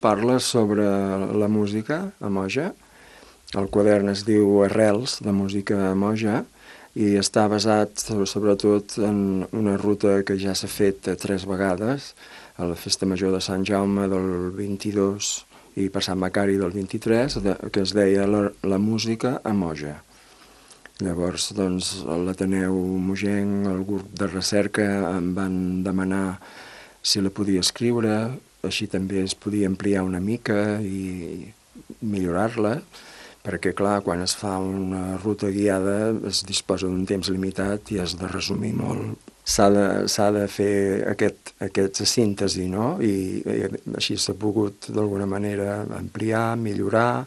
Parla sobre la música a Moja. El quadern es diu Arrels, de música a Moja, i està basat sobretot en una ruta que ja s'ha fet 3 vegades, a la Festa Major de Sant Jaume del 22 i per Sant Macari del 23, que es deia la música a Moja. Llavors, doncs, l'Ateneu Mogenc, el grup de recerca, em van demanar si la podia escriure, així també es podia ampliar una mica i millorar-la, perquè, clar, quan es fa una ruta guiada es disposa d'un temps limitat i has de resumir molt. S'ha de fer aquesta síntesi, no? I així s'ha pogut, d'alguna manera, ampliar, millorar,